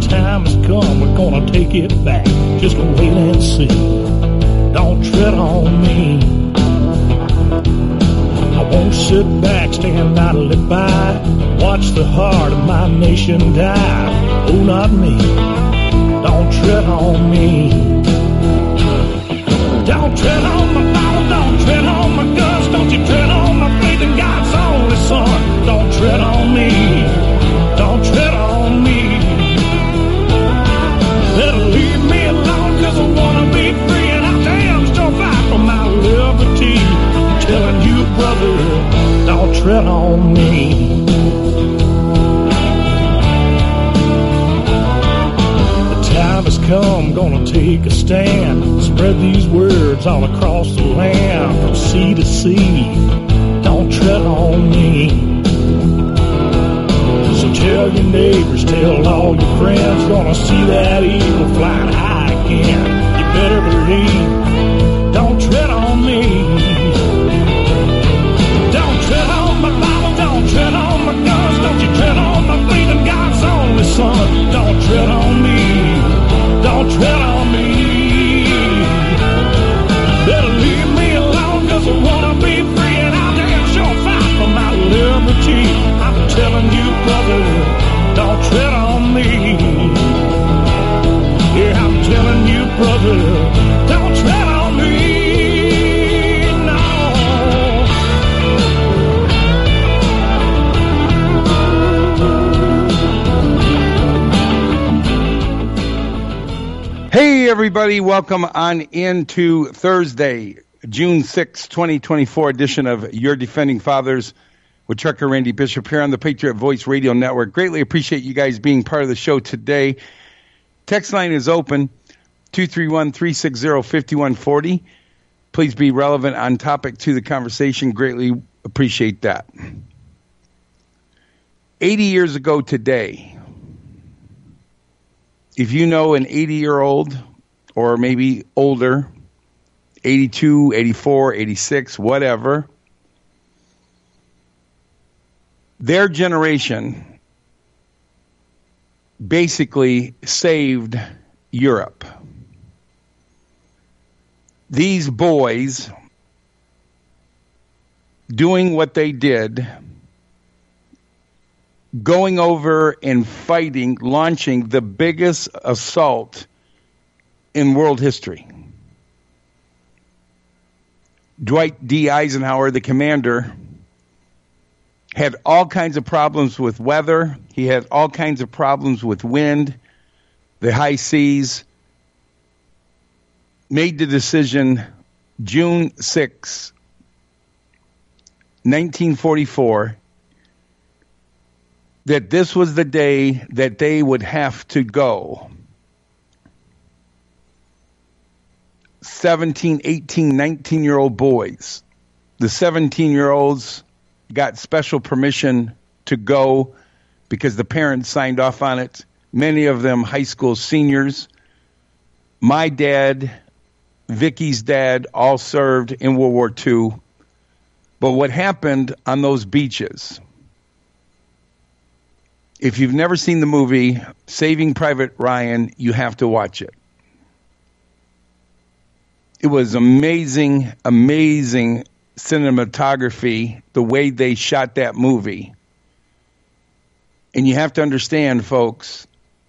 time has come, we're gonna take it back. Just wait and see. Don't tread on me. I won't sit back, stand idly by, watch the heart of my nation die. Oh, not me. Don't tread on me. Don't tread on my Bible, don't tread on my guns, don't you tread on my faith in God's only Son. Don't tread on me. Don't tread on me. Better leave me alone, cause I wanna be free, and I damn sure fight for my liberty. I'm telling you, brother, don't tread on me. The time has come, gonna take a stand, spread these words all across the land, from sea to sea. Don't tread on me. So tell your neighbors, tell all your friends, gonna see that eagle flying high again. You better believe, don't tread on me. Don't tread on my Bible, don't tread on my guns, don't you tread on my faith in God's only Son. Don't tread on me, don't tread on me. Better leave me alone, cause I wanna be free, and I'll damn sure fight for my liberty. I'm telling you, brother, don't tread on me. Yeah, I'm telling you, brother, don't tread on me. No. Hey, everybody, welcome on into Thursday, June 6, 2024 edition of Your Defending Fathers with Trucker Randy Bishop here on the Patriot Voice Radio Network. Greatly appreciate you guys being part of the show today. Text line is open, 231-360-5140. Please be relevant on topic to the conversation. Greatly appreciate that. 80 years ago today, if you know an 80-year-old or maybe older, 82, 84, 86, whatever, their generation basically saved Europe. These boys doing what they did, going over and fighting, launching the biggest assault in world history. Dwight D. Eisenhower, the commander, had all kinds of problems with weather. He had all kinds of problems with wind, the high seas. Made the decision June 6, 1944, that this was the day that they would have to go. 17, 18, 19-year-old boys. The 17-year-olds got special permission to go because the parents signed off on it. Many of them high school seniors. My dad, Vicky's dad, all served in World War II. But what happened on those beaches, if you've never seen the movie Saving Private Ryan, you have to watch it. It was amazing, amazing cinematography, the way they shot that movie. And you have to understand, folks,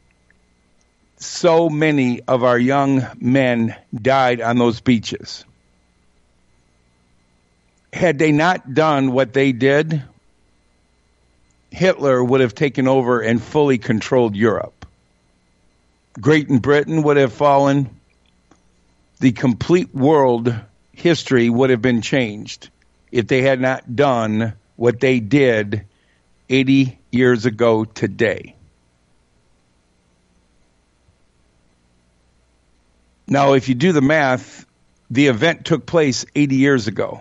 so many of our young men died on those beaches. Had they not done what they did, Hitler would have taken over and fully controlled Europe. Great Britain would have fallen. The complete world history would have been changed if they had not done what they did 80 years ago today. Now, if you do the math, the event took place 80 years ago.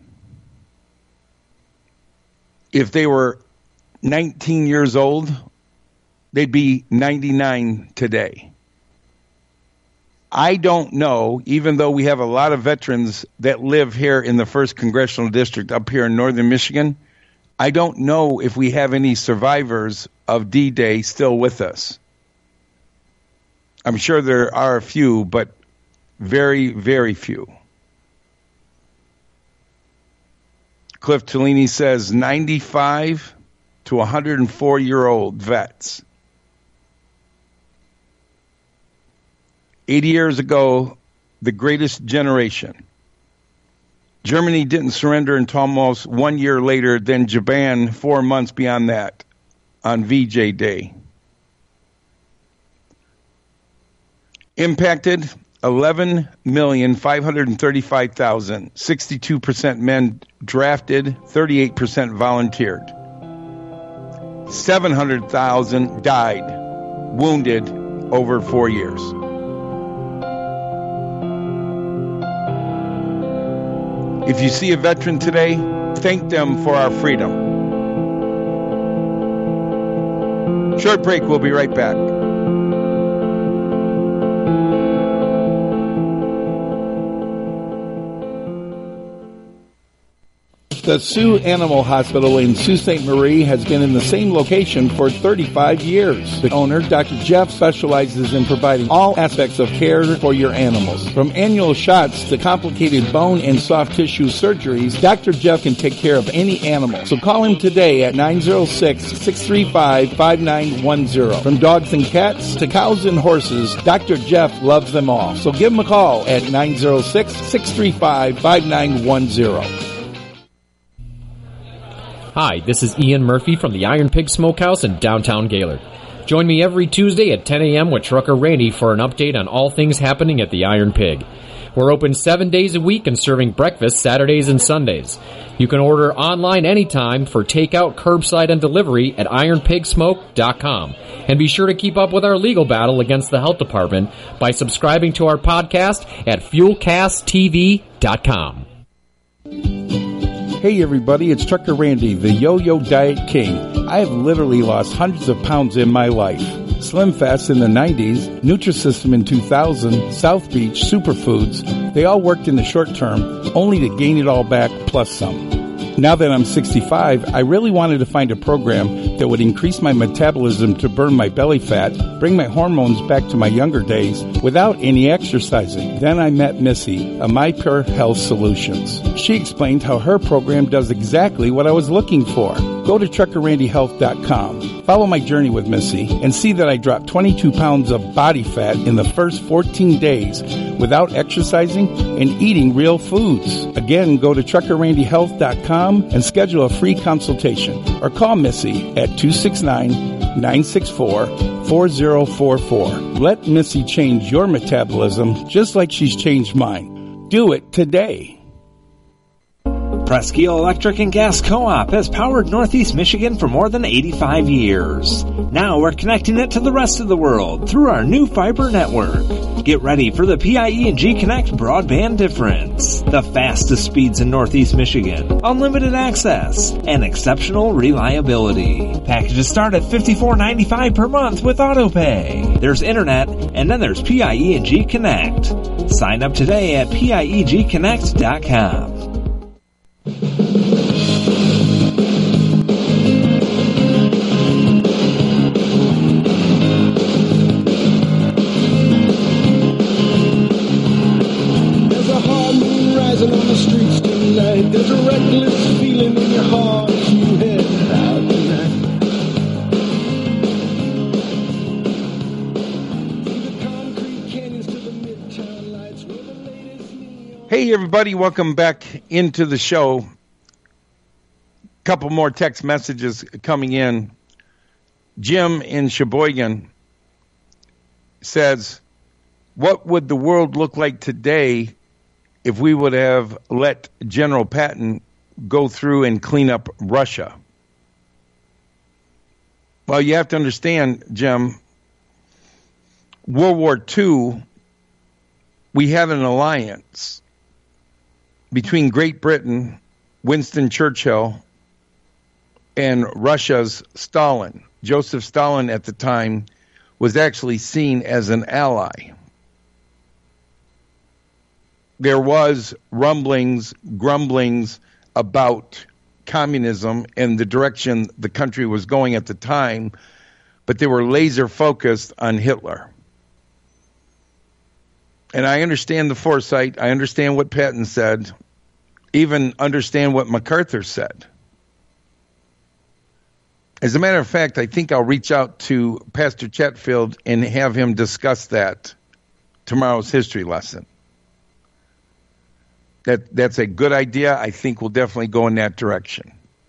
If they were 19 years old, they'd be 99 today. I don't know, even though we have a lot of veterans that live here in the 1st Congressional District up here in northern Michigan, I don't know if we have any survivors of D-Day still with us. I'm sure there are a few, but very, very few. Cliff Tellini says 95 to 104-year-old vets. 80 years ago, the greatest generation. Germany didn't surrender until almost 1 year later, then Japan 4 months beyond that on VJ Day. Impacted 11,535,000, 62% men drafted, 38% volunteered. 700,000 died, wounded over 4 years. If you see a veteran today, thank them for our freedom. Short break, we'll be right back. The Sioux Animal Hospital in Sault Ste. Marie has been in the same location for 35 years. The owner, Dr. Jeff, specializes in providing all aspects of care for your animals. From annual shots to complicated bone and soft tissue surgeries, Dr. Jeff can take care of any animal. So call him today at 906-635-5910. From dogs and cats to cows and horses, Dr. Jeff loves them all. So give him a call at 906-635-5910. Hi, this is Ian Murphy from the Iron Pig Smokehouse in downtown Gaylord. Join me every Tuesday at 10 a.m. with Trucker Randy for an update on all things happening at the Iron Pig. We're open 7 days a week and serving breakfast Saturdays and Sundays. You can order online anytime for takeout, curbside, and delivery at ironpigsmoke.com. And be sure to keep up with our legal battle against the health department by subscribing to our podcast at fuelcasttv.com. Hey everybody, it's Trucker Randy, the Yo-Yo Diet King. I have literally lost hundreds of pounds in my life. Slim Fast in the 90s, Nutrisystem in 2000, South Beach, Superfoods, they all worked in the short term, only to gain it all back plus some. Now that I'm 65, I really wanted to find a program that would increase my metabolism to burn my belly fat, bring my hormones back to my younger days without any exercising. Then I met Missy, a My Pure Health Solutions. She explained how her program does exactly what I was looking for. Go to truckerrandyhealth.com. Follow my journey with Missy and see that I dropped 22 pounds of body fat in the first 14 days without exercising and eating real foods. Again, go to truckerrandyhealth.com and schedule a free consultation or call Missy at 269-964-4044. Let Missy change your metabolism just like she's changed mine. Do it today. Presque Electric and Gas Co-op has powered Northeast Michigan for more than 85 years. Now we're connecting it to the rest of the world through our new fiber network. Get ready for the PIE&G Connect broadband difference. The fastest speeds in Northeast Michigan, unlimited access, and exceptional reliability. Packages start at $54.95 per month with AutoPay. There's internet, and then there's PIE&G Connect. Sign up today at PIEGconnect.com. On the streets tonight, there's a reckless feeling in your heart as you head out tonight. Through the concrete canyons to the midtown lights where the latest neon. Hey everybody, welcome back into the show. Couple more text messages coming in. Jim in Sheboygan says, what would the world look like today if we would have let General Patton go through and clean up Russia? Well, you have to understand, Jim, World War II, we had an alliance between Great Britain, Winston Churchill, and Russia's Stalin. Joseph Stalin at the time was actually seen as an ally. There was grumblings about communism and the direction the country was going at the time, but they were laser focused on Hitler. And I understand the foresight. I understand what Patton said. Even understand what MacArthur said. As a matter of fact, I think I'll reach out to Pastor Chetfield and have him discuss that tomorrow's history lesson. That's a good idea. I think we'll definitely go in that direction.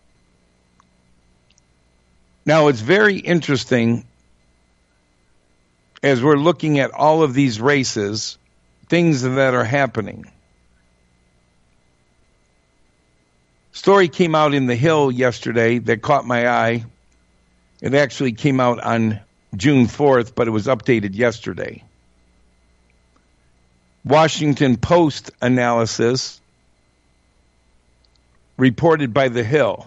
Now, it's very interesting as we're looking at all of these races, things that are happening. Story came out in The Hill yesterday that caught my eye. It actually came out on June 4th, but it was updated yesterday. Washington Post analysis reported by The Hill.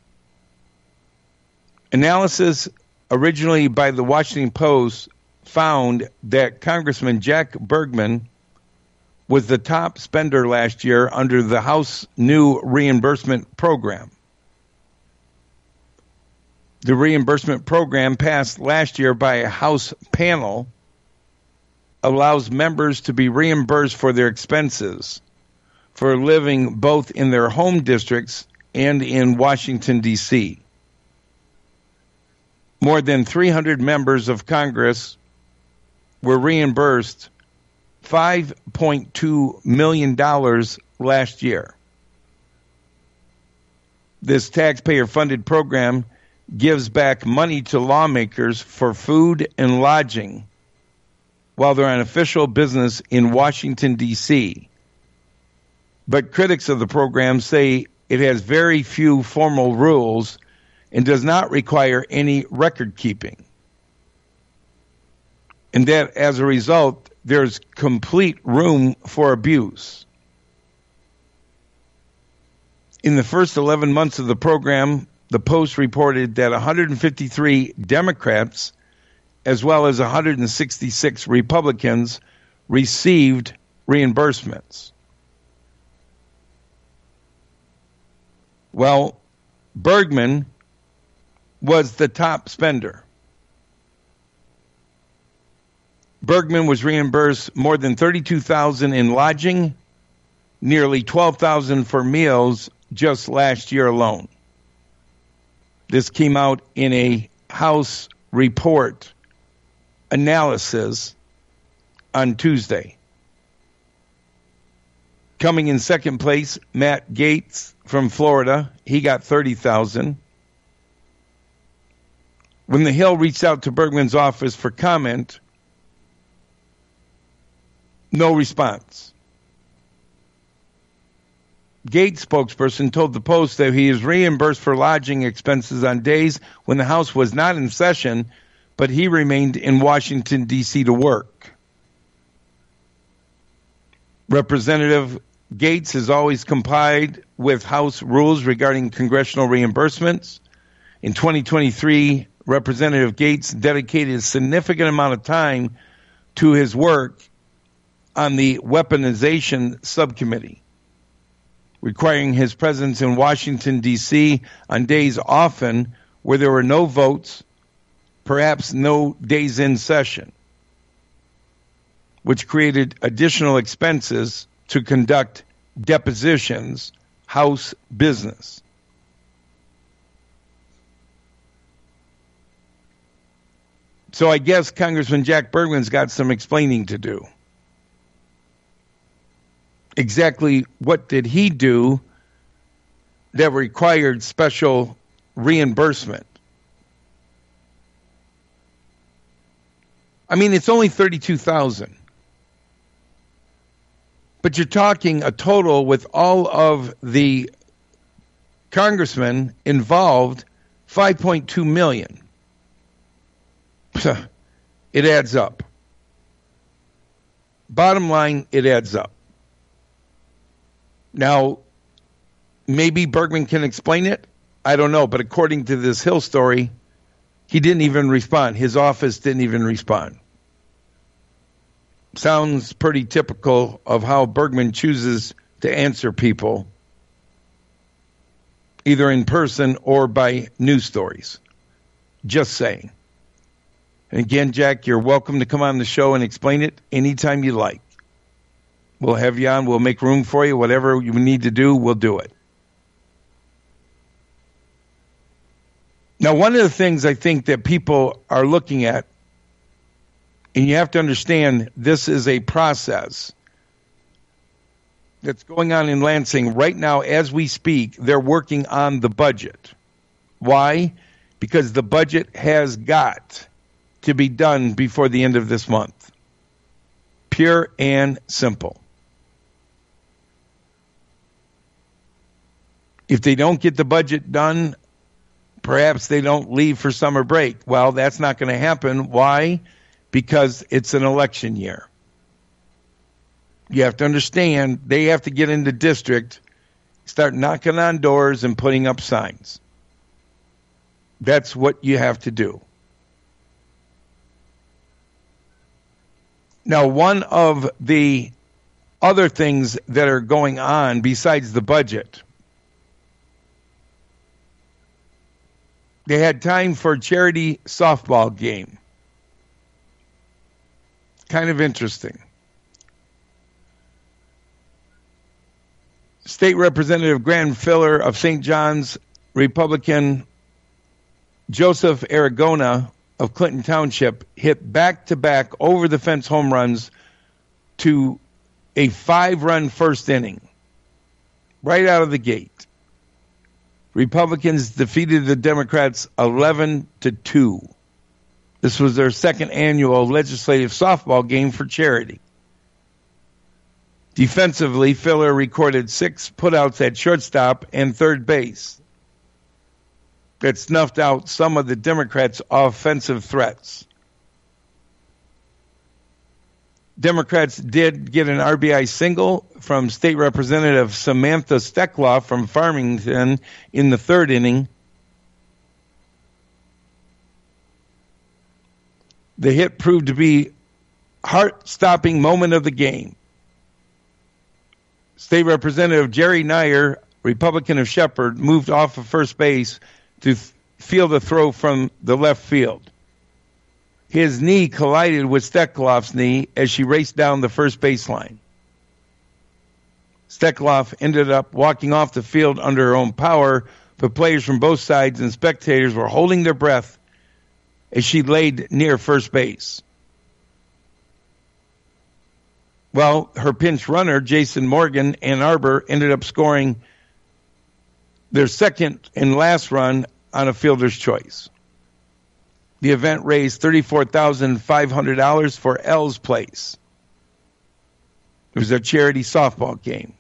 Analysis originally by the Washington Post found that Congressman Jack Bergman was the top spender last year under the House new reimbursement program. The reimbursement program passed last year by a House panel allows members to be reimbursed for their expenses for living both in their home districts and in Washington, D.C. More than 300 members of Congress were reimbursed $5.2 million last year. This taxpayer-funded program gives back money to lawmakers for food and lodging while they're on official business in Washington, D.C. But critics of the program say it has very few formal rules and does not require any record keeping. And that as a result, there's complete room for abuse. In the first 11 months of the program, the Post reported that 153 Democrats as well as 166 Republicans received reimbursements. Well, Bergman was the top spender. Bergman was reimbursed more than $32,000 in lodging, nearly $12,000 for meals just last year alone. This came out in a House report analysis on Tuesday. Coming in second place, Matt Gaetz from Florida. He got $30,000. When The Hill reached out to Bergman's office for comment, no response. Gaetz spokesperson told the Post that he is reimbursed for lodging expenses on days when the House was not in session, but he remained in Washington, D.C. to work. Representative Gaetz has always complied with House rules regarding congressional reimbursements. In 2023, Representative Gaetz dedicated a significant amount of time to his work on the Weaponization Subcommittee, requiring his presence in Washington, D.C. on days often where there were no votes, perhaps no days in session, which created additional expenses to conduct depositions, House business. So I guess Congressman Jack Bergman's got some explaining to do. Exactly what did he do that required special reimbursement? I mean, it's only $32,000. But you're talking a total with all of the congressmen involved, $5.2 million. It adds up. Bottom line, it adds up. Now, maybe Bergman can explain it. I don't know. But according to this Hill story, he didn't even respond. His office didn't even respond. Sounds pretty typical of how Bergman chooses to answer people, either in person or by news stories. Just saying. And again, Jack, you're welcome to come on the show and explain it anytime you like. We'll have you on. We'll make room for you. Whatever you need to do, we'll do it. Now, one of the things I think that people are looking at, and you have to understand this is a process that's going on in Lansing right now as we speak. They're working on the budget. Why? Because the budget has got to be done before the end of this month. Pure and simple. If they don't get the budget done, perhaps they don't leave for summer break. Well, that's not going to happen. Why? Because it's an election year. You have to understand, they have to get into district, start knocking on doors and putting up signs. That's what you have to do. Now, one of the other things that are going on besides the budget, they had time for a charity softball game. Kind of interesting. State Representative Graham Filler of St. John's, Republican Joseph Aragona of Clinton Township hit back-to-back over-the-fence home runs to a 5-run first inning, right out of the gate. Republicans defeated the Democrats 11-2. This was their second annual legislative softball game for charity. Defensively, Filler recorded 6 putouts at shortstop and third base that snuffed out some of the Democrats' offensive threats. Democrats did get an RBI single from State Representative Samantha Steckloff from Farmington in the third inning. The hit proved to be heart-stopping moment of the game. State Representative Jerry Nyer, Republican of Shepherd, moved off of first base to field a throw from the left field. His knee collided with Steckloff's knee as she raced down the first baseline. Steckloff ended up walking off the field under her own power, but players from both sides and spectators were holding their breath as she laid near first base. Well, her pinch runner, Jason Morgan, Ann Arbor, ended up scoring their second and last run on a fielder's choice. The event raised $34,500 for L's Place. It was a charity softball game.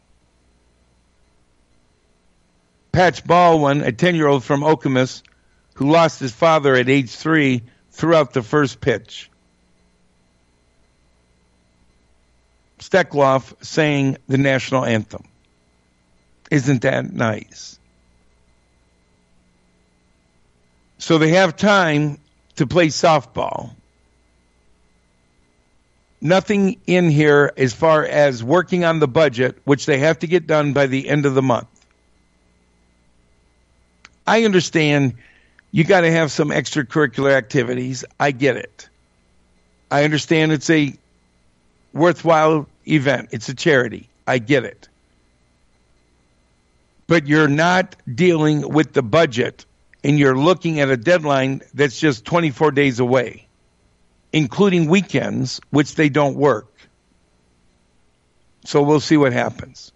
Patch Baldwin, a 10-year-old from Okemos, who lost his father at age 3, threw out the first pitch. Steckloff sang the national anthem. Isn't that nice? So they have time to play softball. Nothing in here as far as working on the budget, which they have to get done by the end of the month. I understand you got to have some extracurricular activities. I get it. I understand it's a worthwhile event. It's a charity. I get it. But you're not dealing with the budget, and you're looking at a deadline that's just 24 days away, including weekends, which they don't work. So we'll see what happens.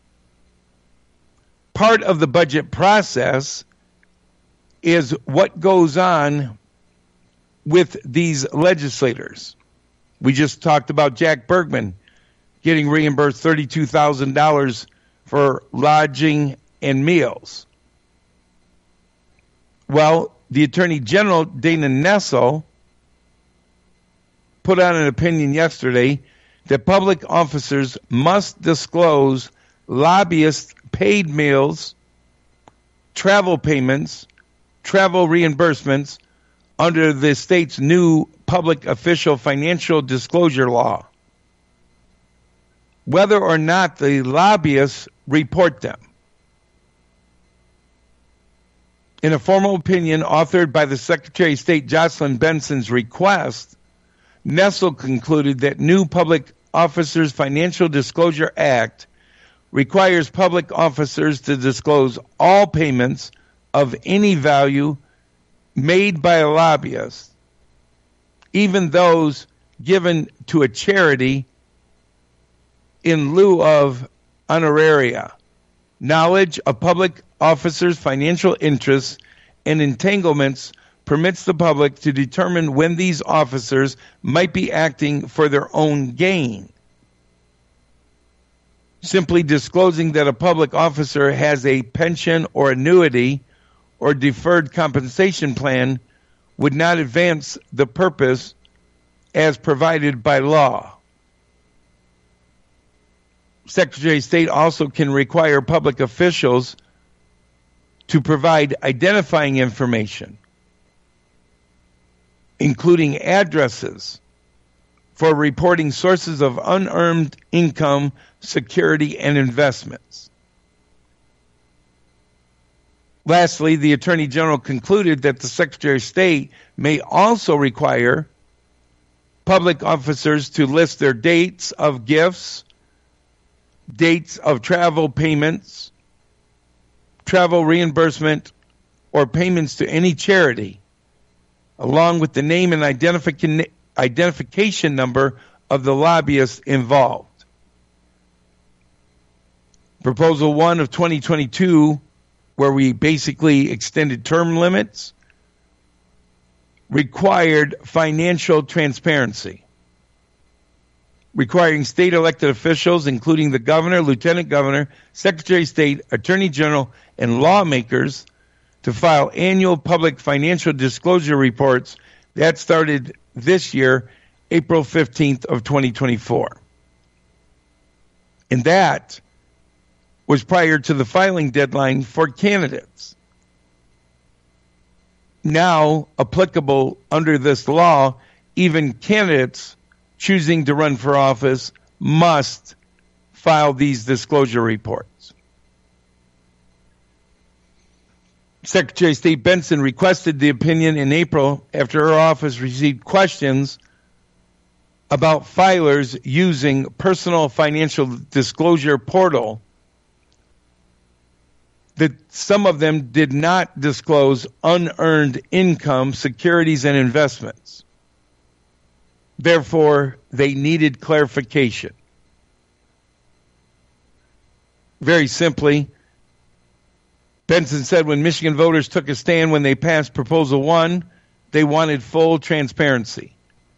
Part of the budget process is what goes on with these legislators. We just talked about Jack Bergman getting reimbursed $32,000 for lodging and meals. Well, the Attorney General, Dana Nessel, put out an opinion yesterday that public officers must disclose lobbyist paid meals, travel payments, travel reimbursements under the state's new public official financial disclosure law, whether or not the lobbyists report them. In a formal opinion authored by the Secretary of State Jocelyn Benson's request, Nessel concluded that new public Officers Financial Disclosure Act requires public officers to disclose all payments of any value made by a lobbyist, even those given to a charity in lieu of honoraria. Knowledge of public officers' financial interests and entanglements permits the public to determine when these officers might be acting for their own gain. Simply disclosing that a public officer has a pension or annuity or deferred compensation plan would not advance the purpose as provided by law. Secretary of State also can require public officials to provide identifying information, including addresses, for reporting sources of unearned income, security, and investments. Lastly, the Attorney General concluded that the Secretary of State may also require public officers to list their dates of gifts, dates of travel payments, travel reimbursement, or payments to any charity, along with the name and identification number of the lobbyist involved. Proposal 1 of 2022, where we basically extended term limits, required financial transparency, requiring state elected officials, including the governor, lieutenant governor, secretary of state, attorney general, and lawmakers, to file annual public financial disclosure reports. That started this year, April 15th of 2024. And that was prior to the filing deadline for candidates. Now applicable under this law, even candidates choosing to run for office must file these disclosure reports. Secretary of State Benson requested the opinion in April after her office received questions about filers using personal financial disclosure portal, that some of them did not disclose unearned income, securities, and investments. Therefore, they needed clarification. Very simply, Benson said when Michigan voters took a stand when they passed Proposal 1, they wanted full transparency.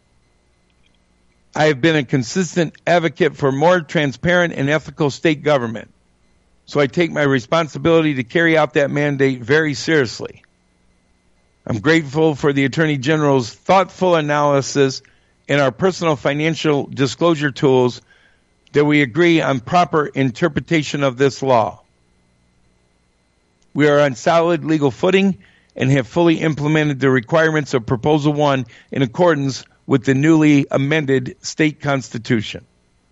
I have been a consistent advocate for more transparent and ethical state government, so I take my responsibility to carry out that mandate very seriously. I'm grateful for the Attorney General's thoughtful analysis and our personal financial disclosure tools that we agree on proper interpretation of this law. We are on solid legal footing and have fully implemented the requirements of Proposal 1 in accordance with the newly amended state constitution.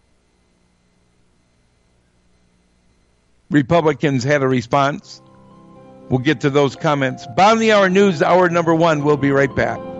Republicans had a response. We'll get to those comments. Bottom of the hour news, hour number 1. We'll be right back.